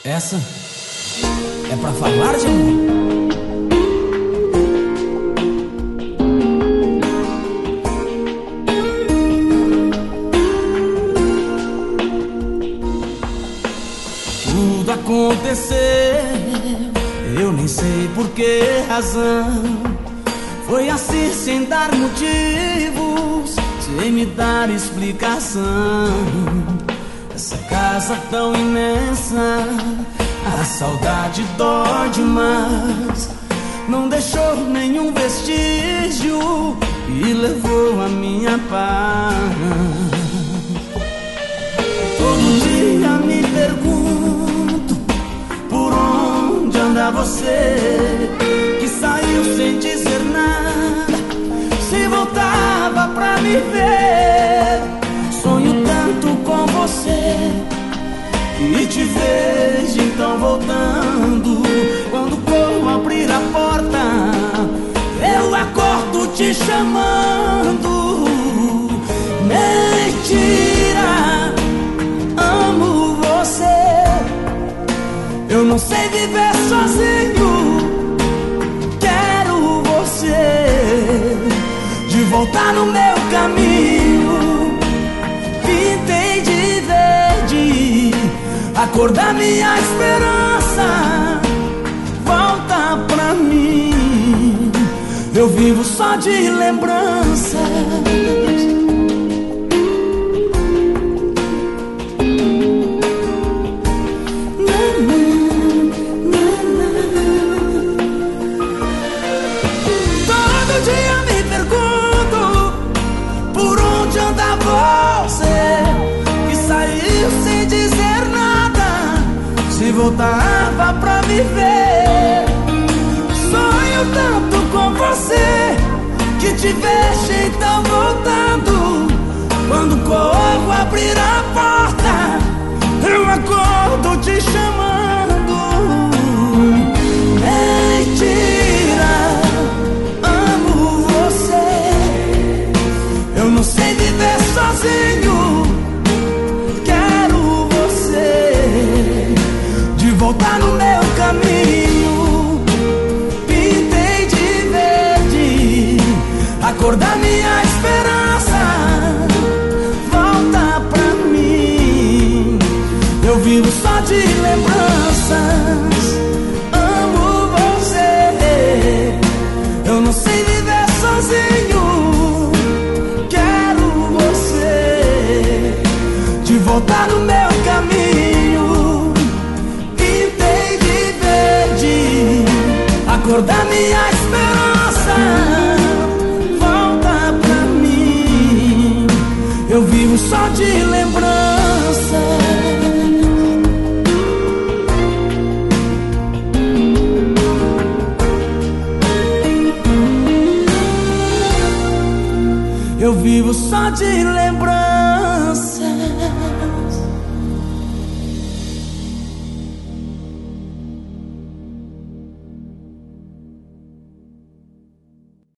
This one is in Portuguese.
Essa é pra falar de amor. Tudo aconteceu, eu nem sei por que razão. Foi assim sem dar motivos, sem me dar explicação. Essa casa tão imensa, a saudade dói demais. Não deixou nenhum vestígio e levou a minha paz. Todo dia me pergunto por onde anda você, que saiu sem dizer nada, se voltava pra me ver. Sonho tanto com você e te vejo então voltando. Quando corro abrir a porta, eu acordo te chamando. Mentira, amo você. Eu não sei viver sozinho, quero você de volta no meu caminho. Pintei de verde a cor da minha esperança. Volta pra mim, eu vivo só de lembranças. Todo dia me pergunto por onde anda você, que saiu sem dizer nada, se voltava pra me ver. Sonho tanto com você, que te vejo então voltando. Quando corro abrir a porta, eu acordo te chamando. Mentira, amo você. Eu não sei viver sozinho, quero você de volta no meu caminho. Pintei de verde a cor da minha esperança. Volta pra mim, eu vivo só de lembranças. Amo você, eu não sei viver sozinho, quero você de volta no meu caminho. Pintei de verde a cor da minha esperança. Volta pra mim, eu vivo só de lembrança. Eu vivo só de lembrança.